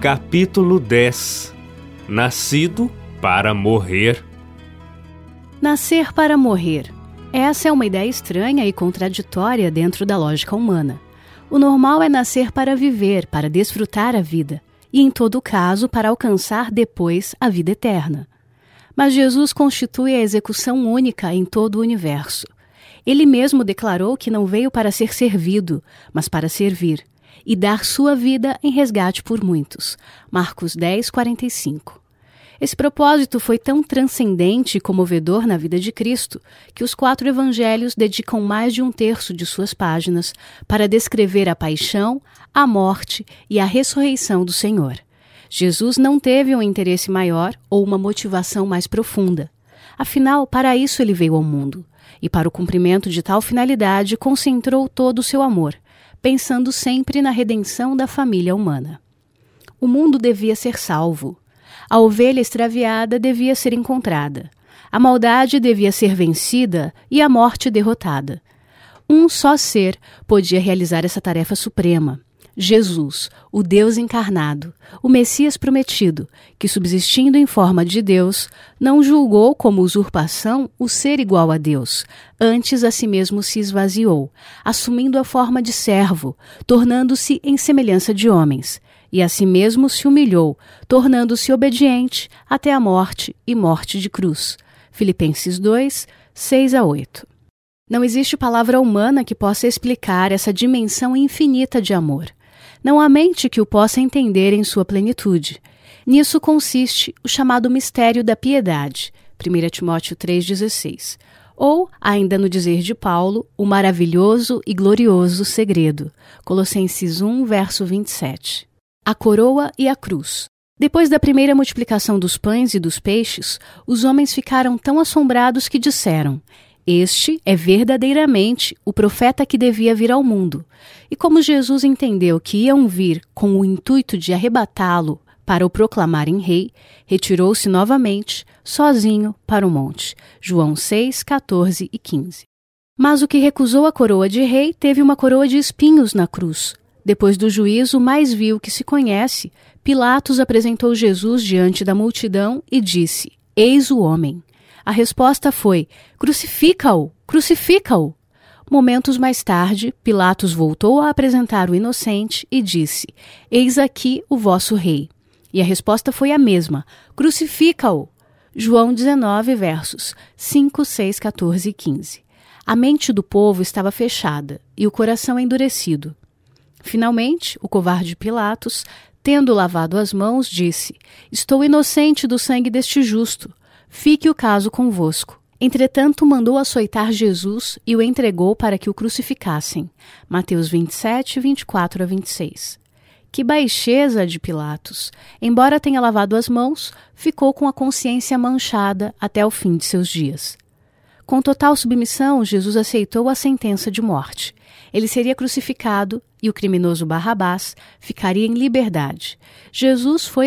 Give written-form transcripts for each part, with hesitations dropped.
Capítulo 10. Nascido para morrer. Nascer para morrer. Essa é uma ideia estranha e contraditória dentro da lógica humana. O normal é nascer para viver, para desfrutar a vida, e em todo caso para alcançar depois a vida eterna. Mas Jesus constitui a execução única em todo o universo. Ele mesmo declarou que não veio para ser servido, mas para servir, e dar sua vida em resgate por muitos. Marcos 10, 45. Esse propósito foi tão transcendente e comovedor na vida de Cristo que os 4 evangelhos dedicam mais de 1/3 de suas páginas para descrever a paixão, a morte e a ressurreição do Senhor. Jesus não teve um interesse maior ou uma motivação mais profunda. Afinal, para isso ele veio ao mundo, e para o cumprimento de tal finalidade concentrou todo o seu amor, pensando sempre na redenção da família humana. O mundo devia ser salvo. A ovelha extraviada devia ser encontrada. A maldade devia ser vencida e a morte derrotada. Um só ser podia realizar essa tarefa suprema. Jesus, o Deus encarnado, o Messias prometido, que subsistindo em forma de Deus, não julgou como usurpação o ser igual a Deus, antes a si mesmo se esvaziou, assumindo a forma de servo, tornando-se em semelhança de homens, e a si mesmo se humilhou, tornando-se obediente até a morte e morte de cruz. Filipenses 2, 6-8. Não existe palavra humana que possa explicar essa dimensão infinita de amor. Não há mente que o possa entender em sua plenitude. Nisso consiste o chamado mistério da piedade, 1 Timóteo 3,16. Ou, ainda no dizer de Paulo, o maravilhoso e glorioso segredo, Colossenses 1, verso 27. A coroa e a cruz. Depois da primeira multiplicação dos pães e dos peixes, os homens ficaram tão assombrados que disseram: "Este é verdadeiramente o profeta que devia vir ao mundo." E como Jesus entendeu que iam vir com o intuito de arrebatá-lo para o proclamarem rei, retirou-se novamente, sozinho, para o monte. João 6, 14 e 15. Mas o que recusou a coroa de rei teve uma coroa de espinhos na cruz. Depois do juízo mais vil que se conhece, Pilatos apresentou Jesus diante da multidão e disse: "Eis o homem." A resposta foi: "Crucifica-o! Crucifica-o!" Momentos mais tarde, Pilatos voltou a apresentar o inocente e disse: "Eis aqui o vosso rei." E a resposta foi a mesma: "Crucifica-o!" João 19, versos 5, 6, 14 e 15. A mente do povo estava fechada e o coração endurecido. Finalmente, o covarde Pilatos, tendo lavado as mãos, disse: "Estou inocente do sangue deste justo. Fique o caso convosco." Entretanto, mandou açoitar Jesus e o entregou para que o crucificassem. Mateus 27, 24-26. Que baixeza de Pilatos! Embora tenha lavado as mãos, ficou com a consciência manchada até o fim de seus dias. Com total submissão, Jesus aceitou a sentença de morte. Ele seria crucificado e o criminoso Barrabás ficaria em liberdade. Jesus foi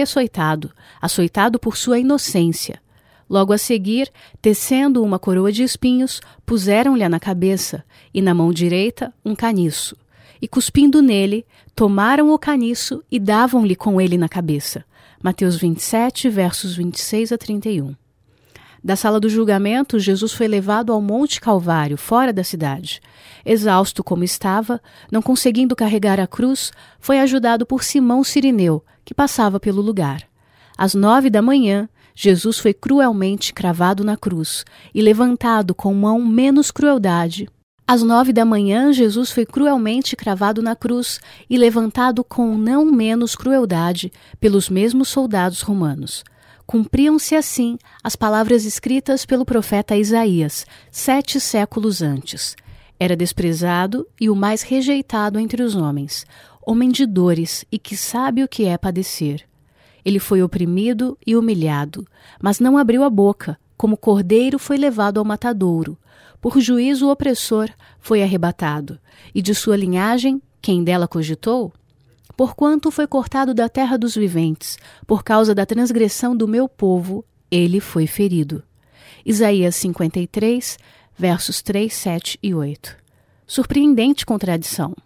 açoitado por sua inocência. Logo a seguir, tecendo uma coroa de espinhos, puseram-lhe na cabeça e na mão direita um caniço. E cuspindo nele, tomaram o caniço e davam-lhe com ele na cabeça. Mateus 27, versos 26-31. Da sala do julgamento, Jesus foi levado ao Monte Calvário, fora da cidade. Exausto como estava, não conseguindo carregar a cruz, foi ajudado por Simão Cirineu, que passava pelo lugar. Às 9 da manhã, Jesus foi cruelmente cravado na cruz e levantado com mão menos crueldade. Às 9 da manhã, Jesus foi cruelmente cravado na cruz e levantado com não menos crueldade pelos mesmos soldados romanos. Cumpriam-se assim as palavras escritas pelo profeta Isaías, 7 séculos antes. Era desprezado e o mais rejeitado entre os homens, homem de dores e que sabe o que é padecer. Ele foi oprimido e humilhado, mas não abriu a boca, como cordeiro foi levado ao matadouro. Por juízo o opressor foi arrebatado, e de sua linhagem, quem dela cogitou? Porquanto foi cortado da terra dos viventes, por causa da transgressão do meu povo, ele foi ferido. Isaías 53, versos 3, 7 e 8. Surpreendente contradição.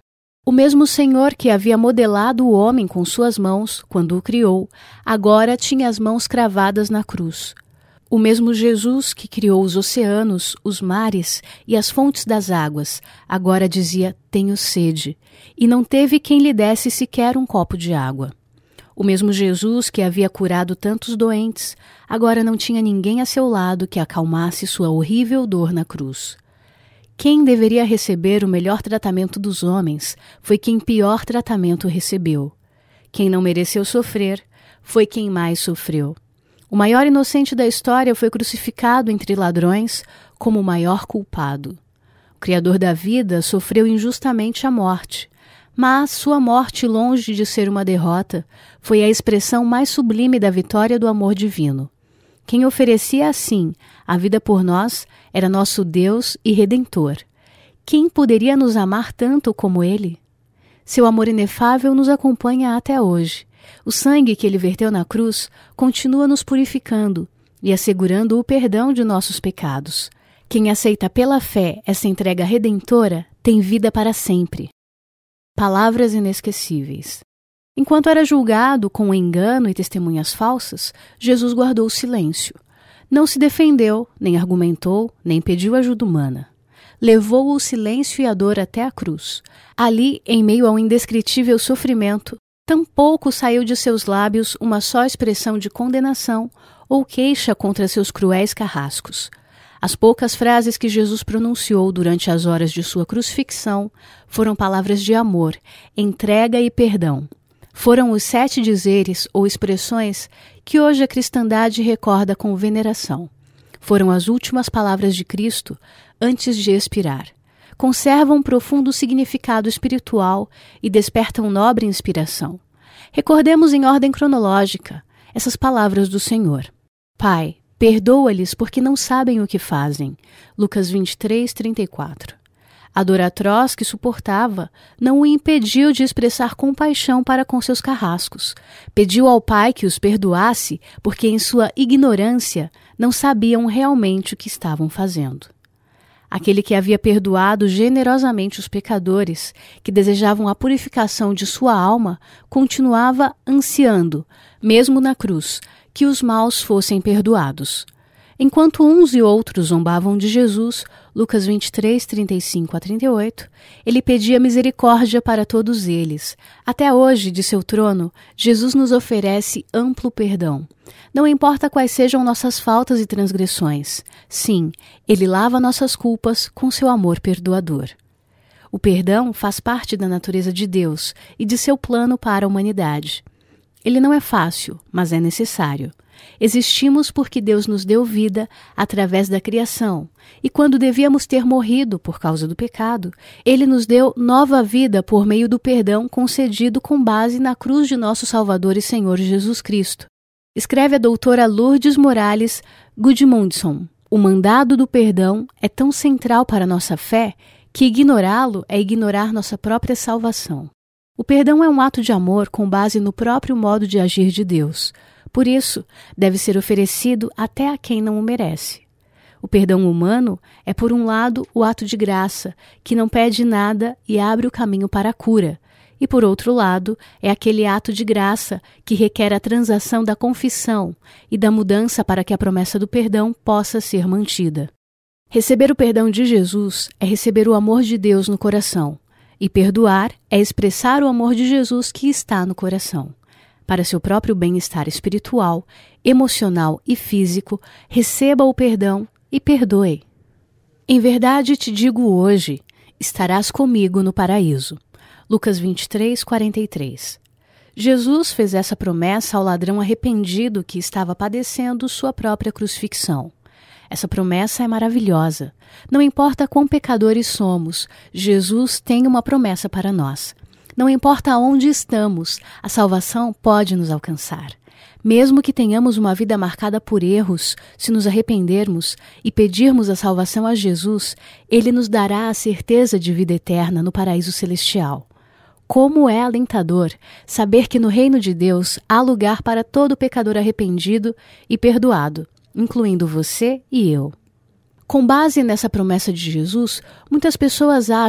O mesmo Senhor que havia modelado o homem com suas mãos, quando o criou, agora tinha as mãos cravadas na cruz. O mesmo Jesus que criou os oceanos, os mares e as fontes das águas, agora dizia: tenho sede, e não teve quem lhe desse sequer um copo de água. O mesmo Jesus que havia curado tantos doentes, agora não tinha ninguém a seu lado que acalmasse sua horrível dor na cruz. Quem deveria receber o melhor tratamento dos homens foi quem pior tratamento recebeu. Quem não mereceu sofrer foi quem mais sofreu. O maior inocente da história foi crucificado entre ladrões como o maior culpado. O Criador da vida sofreu injustamente a morte, mas sua morte, longe de ser uma derrota, foi a expressão mais sublime da vitória do amor divino. Quem oferecia assim a vida por nós era nosso Deus e Redentor. Quem poderia nos amar tanto como Ele? Seu amor inefável nos acompanha até hoje. O sangue que Ele verteu na cruz continua nos purificando e assegurando o perdão de nossos pecados. Quem aceita pela fé essa entrega redentora tem vida para sempre. Palavras inesquecíveis. Enquanto era julgado com engano e testemunhas falsas, Jesus guardou silêncio. Não se defendeu, nem argumentou, nem pediu ajuda humana. Levou o silêncio e a dor até a cruz. Ali, em meio ao indescritível sofrimento, tampouco saiu de seus lábios uma só expressão de condenação ou queixa contra seus cruéis carrascos. As poucas frases que Jesus pronunciou durante as horas de sua crucifixão foram palavras de amor, entrega e perdão. Foram os 7 dizeres ou expressões que hoje a cristandade recorda com veneração. Foram as últimas palavras de Cristo antes de expirar. Conservam um profundo significado espiritual e despertam nobre inspiração. Recordemos em ordem cronológica essas palavras do Senhor. Pai, perdoa-lhes porque não sabem o que fazem. Lucas 23, 34. A dor atroz que suportava não o impediu de expressar compaixão para com seus carrascos. Pediu ao Pai que os perdoasse porque em sua ignorância não sabiam realmente o que estavam fazendo. Aquele que havia perdoado generosamente os pecadores que desejavam a purificação de sua alma continuava ansiando, mesmo na cruz, que os maus fossem perdoados. Enquanto uns e outros zombavam de Jesus, Lucas 23, 35 a 38, ele pedia misericórdia para todos eles. Até hoje, de seu trono, Jesus nos oferece amplo perdão. Não importa quais sejam nossas faltas e transgressões. Sim, ele lava nossas culpas com seu amor perdoador. O perdão faz parte da natureza de Deus e de seu plano para a humanidade. Ele não é fácil, mas é necessário. Existimos porque Deus nos deu vida através da criação, e quando devíamos ter morrido por causa do pecado, Ele nos deu nova vida por meio do perdão concedido com base na cruz de nosso Salvador e Senhor Jesus Cristo. Escreve a doutora Lourdes Morales Gudmundsson. O mandado do perdão é tão central para nossa fé que ignorá-lo é ignorar nossa própria salvação. O perdão é um ato de amor com base no próprio modo de agir de Deus. Por isso, deve ser oferecido até a quem não o merece. O perdão humano é, por um lado, o ato de graça, que não pede nada e abre o caminho para a cura. E, por outro lado, é aquele ato de graça que requer a transação da confissão e da mudança para que a promessa do perdão possa ser mantida. Receber o perdão de Jesus é receber o amor de Deus no coração. E perdoar é expressar o amor de Jesus que está no coração. Para seu próprio bem-estar espiritual, emocional e físico, receba o perdão e perdoe. Em verdade te digo hoje, estarás comigo no paraíso. Lucas 23, 43. Jesus fez essa promessa ao ladrão arrependido que estava padecendo sua própria crucifixão. Essa promessa é maravilhosa. Não importa quão pecadores somos, Jesus tem uma promessa para nós. Não importa onde estamos, a salvação pode nos alcançar. Mesmo que tenhamos uma vida marcada por erros, se nos arrependermos e pedirmos a salvação a Jesus, Ele nos dará a certeza de vida eterna no paraíso celestial. Como é alentador saber que no reino de Deus há lugar para todo pecador arrependido e perdoado, incluindo você e eu. Com base nessa promessa de Jesus, muitas pessoas acham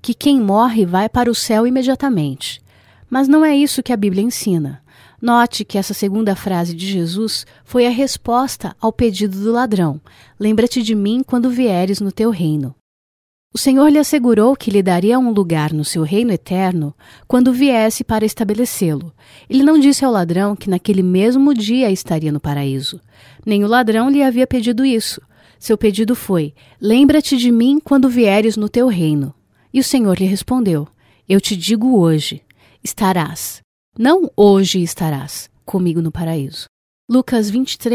que quem morre vai para o céu imediatamente. Mas não é isso que a Bíblia ensina. Note que essa segunda frase de Jesus foi a resposta ao pedido do ladrão: lembra-te de mim quando vieres no teu reino. O Senhor lhe assegurou que lhe daria um lugar no seu reino eterno quando viesse para estabelecê-lo. Ele não disse ao ladrão que naquele mesmo dia estaria no paraíso. Nem o ladrão lhe havia pedido isso. Seu pedido foi: lembra-te de mim quando vieres no teu reino. E o Senhor lhe respondeu: eu te digo hoje, estarás. Não hoje estarás comigo no paraíso. Lucas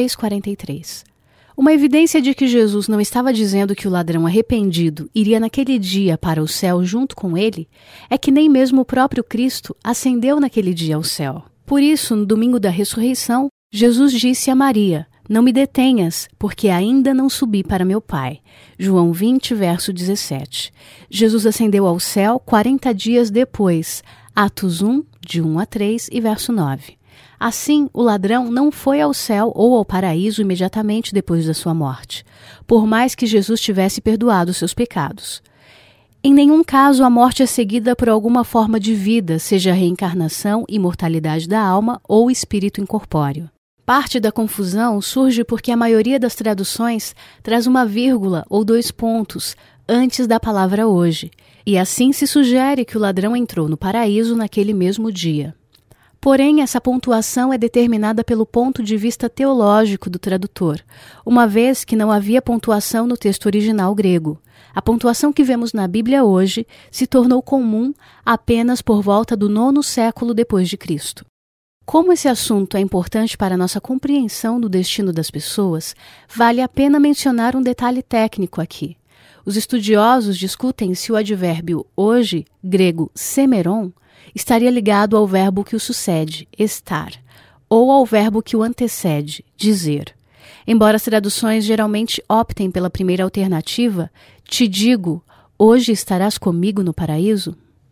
23:43. Uma evidência de que Jesus não estava dizendo que o ladrão arrependido iria naquele dia para o céu junto com ele, é que nem mesmo o próprio Cristo ascendeu naquele dia ao céu. Por isso, no domingo da ressurreição, Jesus disse a Maria: não me detenhas, porque ainda não subi para meu Pai. João 20, verso 17. Jesus ascendeu ao céu 40 dias depois. Atos 1, de 1 a 3 e verso 9. Assim, o ladrão não foi ao céu ou ao paraíso imediatamente depois da sua morte, por mais que Jesus tivesse perdoado seus pecados. Em nenhum caso a morte é seguida por alguma forma de vida, seja reencarnação, imortalidade da alma ou espírito incorpóreo. Parte da confusão surge porque a maioria das traduções traz uma vírgula ou 2 pontos antes da palavra hoje, e assim se sugere que o ladrão entrou no paraíso naquele mesmo dia. Porém, essa pontuação é determinada pelo ponto de vista teológico do tradutor, uma vez que não havia pontuação no texto original grego. A pontuação que vemos na Bíblia hoje se tornou comum apenas por volta do 9º século depois de Cristo. Como esse assunto é importante para a nossa compreensão do destino das pessoas, vale a pena mencionar um detalhe técnico aqui. Os estudiosos discutem se o advérbio hoje, grego semeron, estaria ligado ao verbo que o sucede, estar, ou ao verbo que o antecede, dizer. Embora as traduções geralmente optem pela primeira alternativa, te digo, hoje estarás comigo no paraíso?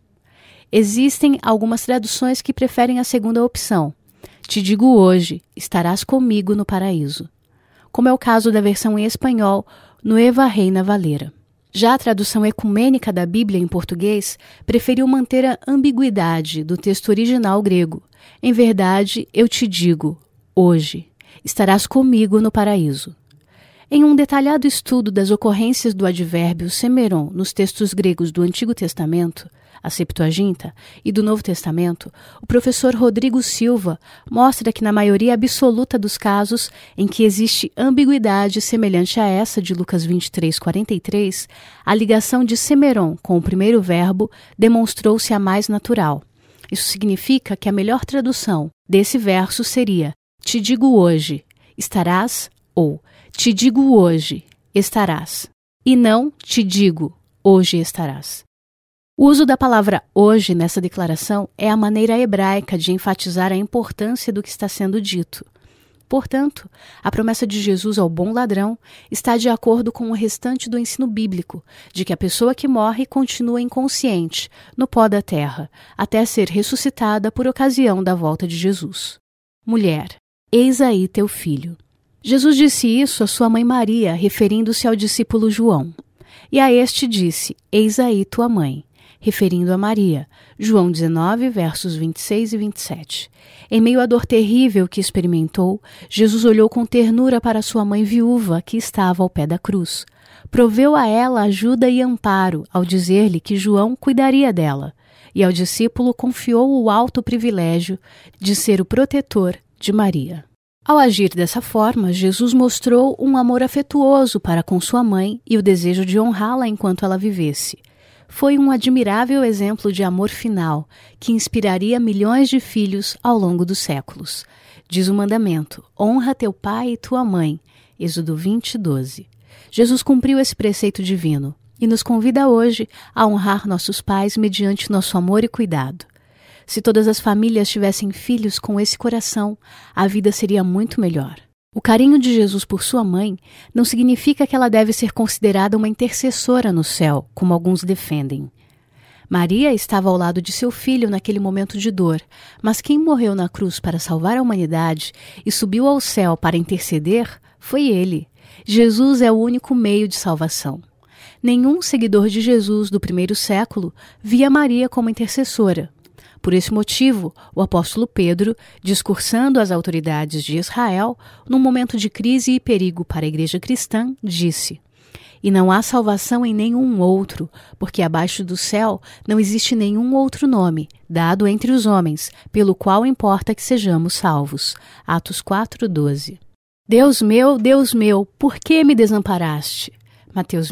Existem algumas traduções que preferem a segunda opção. Te digo hoje, estarás comigo no paraíso. Como é o caso da versão em espanhol, Nueva Reina Valera. Já a tradução ecumênica da Bíblia em português preferiu manter a ambiguidade do texto original grego. Em verdade, eu te digo, hoje, estarás comigo no paraíso. Em um detalhado estudo das ocorrências do advérbio semeron nos textos gregos do Antigo Testamento, a Septuaginta, e do Novo Testamento, o professor Rodrigo Silva mostra que na maioria absoluta dos casos em que existe ambiguidade semelhante a essa de Lucas 23:43, a ligação de semeron com o primeiro verbo demonstrou-se a mais natural. Isso significa que a melhor tradução desse verso seria: te digo hoje, estarás, ou te digo hoje, estarás, e não te digo, hoje estarás. O uso da palavra hoje nessa declaração é a maneira hebraica de enfatizar a importância do que está sendo dito. Portanto, a promessa de Jesus ao bom ladrão está de acordo com o restante do ensino bíblico, de que a pessoa que morre continua inconsciente, no pó da terra, até ser ressuscitada por ocasião da volta de Jesus. Mulher, eis aí teu filho. Jesus disse isso à sua mãe Maria, referindo-se ao discípulo João. E a este disse, eis aí tua mãe, referindo a Maria. João 19, versos 26 e 27. Em meio à dor terrível que experimentou, Jesus olhou com ternura para sua mãe viúva, que estava ao pé da cruz. Proveu a ela ajuda e amparo, ao dizer-lhe que João cuidaria dela, e ao discípulo confiou o alto privilégio de ser o protetor de Maria. Ao agir dessa forma, Jesus mostrou um amor afetuoso para com sua mãe e o desejo de honrá-la enquanto ela vivesse. Foi um admirável exemplo de amor final que inspiraria milhões de filhos ao longo dos séculos. Diz o mandamento: honra teu pai e tua mãe. Êxodo 20, 12. Jesus cumpriu esse preceito divino e nos convida hoje a honrar nossos pais mediante nosso amor e cuidado. Se todas as famílias tivessem filhos com esse coração, a vida seria muito melhor. O carinho de Jesus por sua mãe não significa que ela deve ser considerada uma intercessora no céu, como alguns defendem. Maria estava ao lado de seu filho naquele momento de dor, mas quem morreu na cruz para salvar a humanidade e subiu ao céu para interceder foi ele. Jesus é o único meio de salvação. nenhum seguidor de Jesus do primeiro século via Maria como intercessora. Por esse motivo, o apóstolo Pedro, discursando às autoridades de Israel, num momento de crise e perigo para a igreja cristã, disse: "E não há salvação em nenhum outro, porque abaixo do céu não existe nenhum outro nome, dado entre os homens, pelo qual importa que sejamos salvos." Atos 4:12. Deus meu, por que me desamparaste? Mateus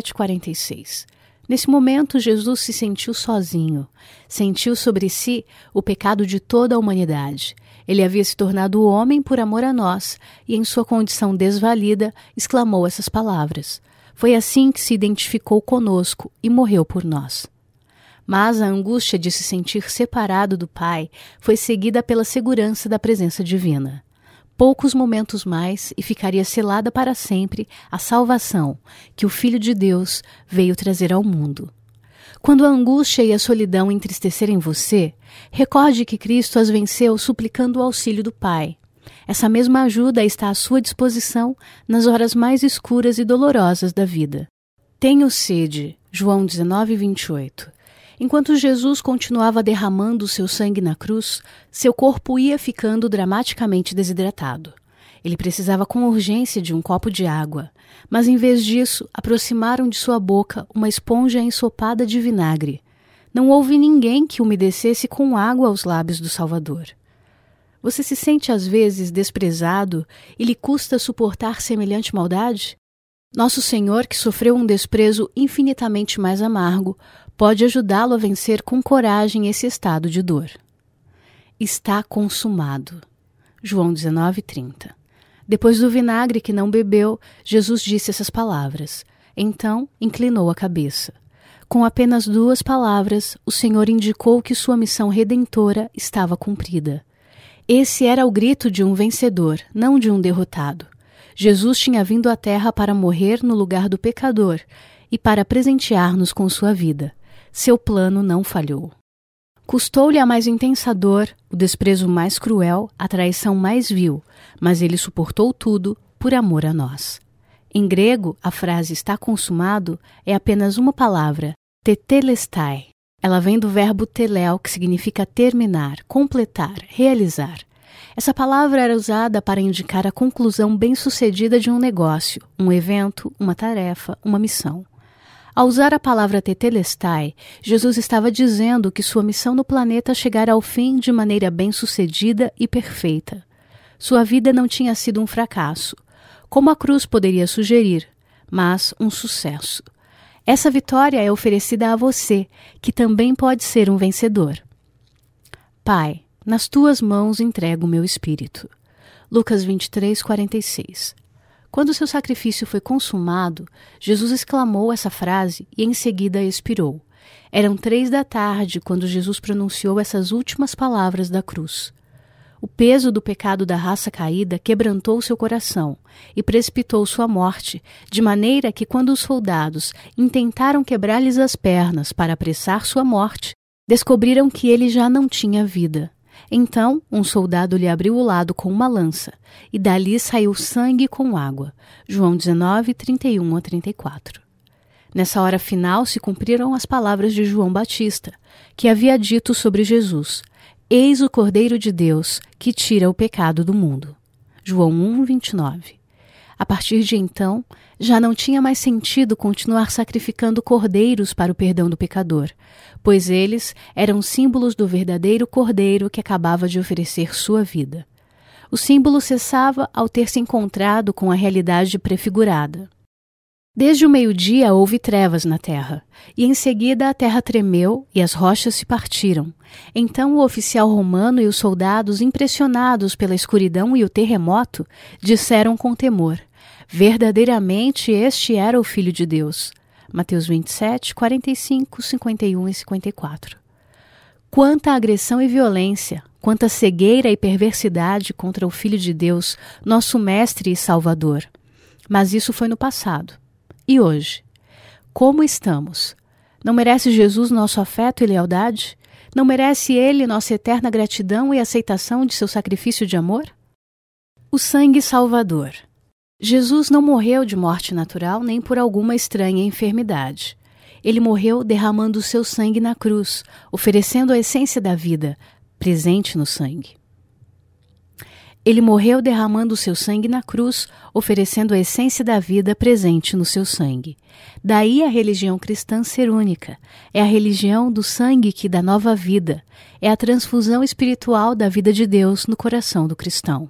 27:46. Nesse momento, Jesus se sentiu sozinho. Sentiu sobre si o pecado de toda a humanidade. Ele havia se tornado homem por amor a nós e, em sua condição desvalida, exclamou essas palavras. Foi assim que se identificou conosco e morreu por nós. Mas a angústia de se sentir separado do Pai foi seguida pela segurança da presença divina. Poucos momentos mais e ficaria selada para sempre a salvação que o Filho de Deus veio trazer ao mundo. Quando a angústia e a solidão entristecerem você, recorde que Cristo as venceu suplicando o auxílio do Pai. Essa mesma ajuda está à sua disposição nas horas mais escuras e dolorosas da vida. Tenho sede, João 19:28. Enquanto Jesus continuava derramando seu sangue na cruz, seu corpo ia ficando dramaticamente desidratado. Ele precisava com urgência de um copo de água, mas em vez disso, aproximaram de sua boca uma esponja ensopada de vinagre. Não houve ninguém que umedecesse com água os lábios do Salvador. Você se sente às vezes desprezado e lhe custa suportar semelhante maldade? Nosso Senhor, que sofreu um desprezo infinitamente mais amargo, pode ajudá-lo a vencer com coragem esse estado de dor. Está consumado. João 19:30. Depois do vinagre que não bebeu, Jesus disse essas palavras. Então, inclinou a cabeça. Com apenas 2 palavras, o Senhor indicou que sua missão redentora estava cumprida. Esse era o grito de um vencedor, não de um derrotado. Jesus tinha vindo à terra para morrer no lugar do pecador e para presentear-nos com sua vida. Seu plano não falhou. Custou-lhe a mais intensa dor, o desprezo mais cruel, a traição mais vil, mas ele suportou tudo por amor a nós. Em grego, a frase "está consumado" é apenas uma palavra, tetelestai. Ela vem do verbo teleo, que significa terminar, completar, realizar. Essa palavra era usada para indicar a conclusão bem-sucedida de um negócio, um evento, uma tarefa, uma missão. Ao usar a palavra tetelestai, Jesus estava dizendo que sua missão no planeta chegara ao fim de maneira bem-sucedida e perfeita. Sua vida não tinha sido um fracasso, como a cruz poderia sugerir, mas um sucesso. Essa vitória é oferecida a você, que também pode ser um vencedor. Pai, nas tuas mãos entrego o meu espírito. Lucas 23:46. Quando seu sacrifício foi consumado, Jesus exclamou essa frase e em seguida expirou. Eram 3 da tarde quando Jesus pronunciou essas últimas palavras da cruz. O peso do pecado da raça caída quebrantou seu coração e precipitou sua morte, de maneira que quando os soldados intentaram quebrar-lhes as pernas para apressar sua morte, descobriram que ele já não tinha vida. Então, um soldado lhe abriu o lado com uma lança, e dali saiu sangue com água. João 19:31-34. Nessa hora final se cumpriram as palavras de João Batista, que havia dito sobre Jesus: "Eis o Cordeiro de Deus, que tira o pecado do mundo." João 1:29. A partir de então, já não tinha mais sentido continuar sacrificando cordeiros para o perdão do pecador, pois eles eram símbolos do verdadeiro cordeiro que acabava de oferecer sua vida. O símbolo cessava ao ter se encontrado com a realidade prefigurada. Desde o meio-dia houve trevas na terra, e em seguida a terra tremeu e as rochas se partiram. Então o oficial romano e os soldados, impressionados pela escuridão e o terremoto, disseram com temor: "Verdadeiramente este era o Filho de Deus." Mateus 27:45, 51 e 54. Quanta agressão e violência, quanta cegueira e perversidade contra o Filho de Deus, nosso Mestre e Salvador. Mas isso foi no passado. E hoje? Como estamos? Não merece Jesus nosso afeto e lealdade? Não merece Ele nossa eterna gratidão e aceitação de seu sacrifício de amor? O sangue salvador. Jesus não morreu de morte natural nem por alguma estranha enfermidade. Ele morreu derramando o seu sangue na cruz, oferecendo a essência da vida, presente no sangue. Ele morreu derramando o seu sangue na cruz, oferecendo a essência da vida presente no seu sangue. Daí a religião cristã ser única. É a religião do sangue que dá nova vida. É a transfusão espiritual da vida de Deus no coração do cristão.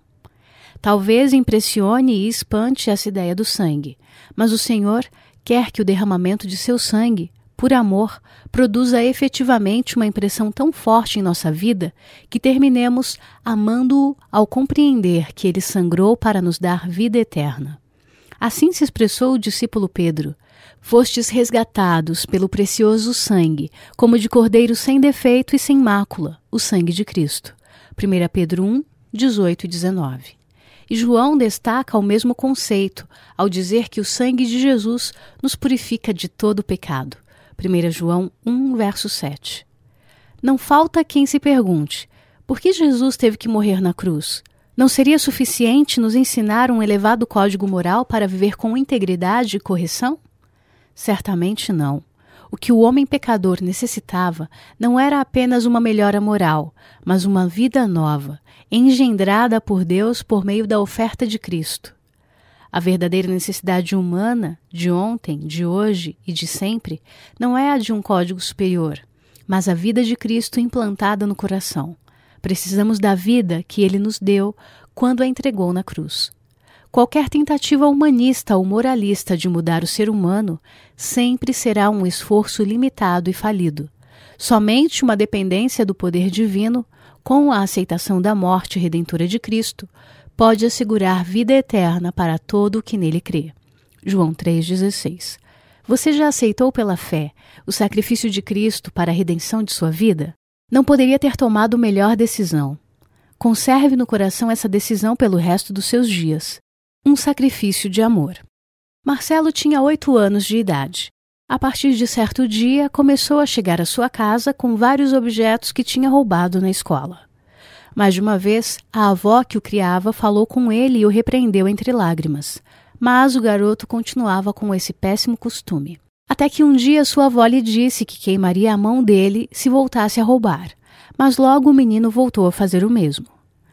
Talvez impressione e espante essa ideia do sangue, mas o Senhor quer que o derramamento de seu sangue, por amor, produza efetivamente uma impressão tão forte em nossa vida que terminemos amando-o ao compreender que ele sangrou para nos dar vida eterna. Assim se expressou o discípulo Pedro: fostes resgatados pelo precioso sangue, como de cordeiro sem defeito e sem mácula, o sangue de Cristo. 1 Pedro 1, 18 e 19. E João destaca o mesmo conceito ao dizer que o sangue de Jesus nos purifica de todo pecado. 1 João 1, verso 7. Não falta quem se pergunte: por que Jesus teve que morrer na cruz? Não seria suficiente nos ensinar um elevado código moral para viver com integridade e correção? Certamente não. O que o homem pecador necessitava não era apenas uma melhora moral, mas uma vida nova, engendrada por Deus por meio da oferta de Cristo. A verdadeira necessidade humana, de ontem, de hoje e de sempre, não é a de um código superior, mas a vida de Cristo implantada no coração. Precisamos da vida que Ele nos deu quando a entregou na cruz. Qualquer tentativa humanista ou moralista de mudar o ser humano sempre será um esforço limitado e falido. Somente uma dependência do poder divino, com a aceitação da morte redentora de Cristo, pode assegurar vida eterna para todo o que nele crê. João 3,16. Você já aceitou pela fé o sacrifício de Cristo para a redenção de sua vida? Não poderia ter tomado melhor decisão. Conserve no coração essa decisão pelo resto dos seus dias. Um sacrifício de amor. Marcelo tinha 8 anos de idade. A partir de certo dia, começou a chegar à sua casa com vários objetos que tinha roubado na escola. Mais de uma vez, a avó que o criava falou com ele e o repreendeu entre lágrimas. Mas o garoto continuava com esse péssimo costume. Até que um dia sua avó lhe disse que queimaria a mão dele se voltasse a roubar. Mas logo o menino voltou a fazer o mesmo.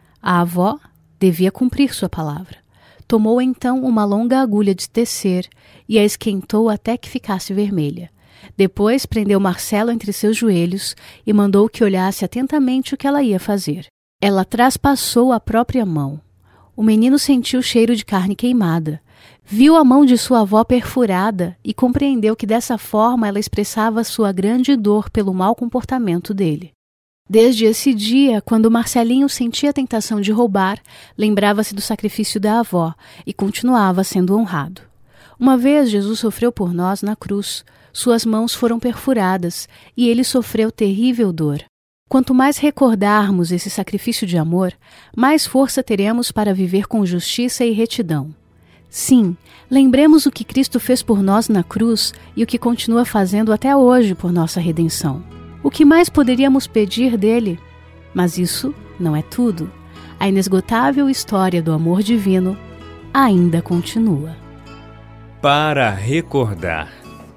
A avó devia cumprir sua palavra. Tomou então uma longa agulha de tecer e a esquentou até que ficasse vermelha. Depois prendeu Marcelo entre seus joelhos e mandou que olhasse atentamente o que ela ia fazer. Ela traspassou a própria mão. O menino sentiu o cheiro de carne queimada. Viu a mão de sua avó perfurada e compreendeu que dessa forma ela expressava sua grande dor pelo mau comportamento dele. Desde esse dia, quando Marcelinho sentia a tentação de roubar, lembrava-se do sacrifício da avó e continuava sendo honrado. Uma vez Jesus sofreu por nós na cruz, suas mãos foram perfuradas e ele sofreu terrível dor. Quanto mais recordarmos esse sacrifício de amor, mais força teremos para viver com justiça e retidão. Sim, lembremos o que Cristo fez por nós na cruz e o que continua fazendo até hoje por nossa redenção. O que mais poderíamos pedir dele? Mas isso não é tudo. A inesgotável história do amor divino ainda continua. Para recordar.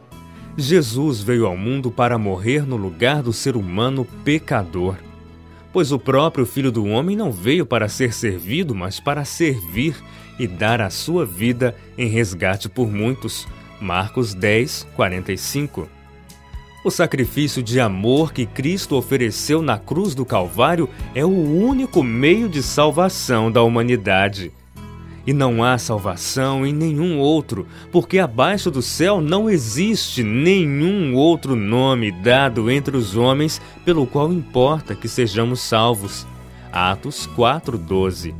Jesus veio ao mundo para morrer no lugar do ser humano pecador. Pois o próprio Filho do Homem não veio para ser servido, mas para servir e dar a sua vida em resgate por muitos. Marcos 10, 45. O sacrifício de amor que Cristo ofereceu na cruz do Calvário é o único meio de salvação da humanidade. E não há salvação em nenhum outro, porque abaixo do céu não existe nenhum outro nome dado entre os homens pelo qual importa que sejamos salvos. Atos 4:12.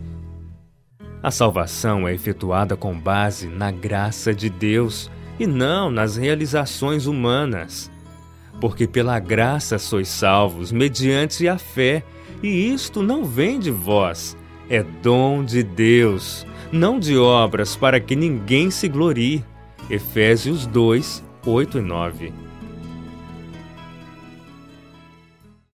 A salvação é efetuada com base na graça de Deus e não nas realizações humanas. Porque pela graça sois salvos, mediante a fé, e isto não vem de vós, é dom de Deus, não de obras para que ninguém se glorie. Efésios 2, 8 e 9.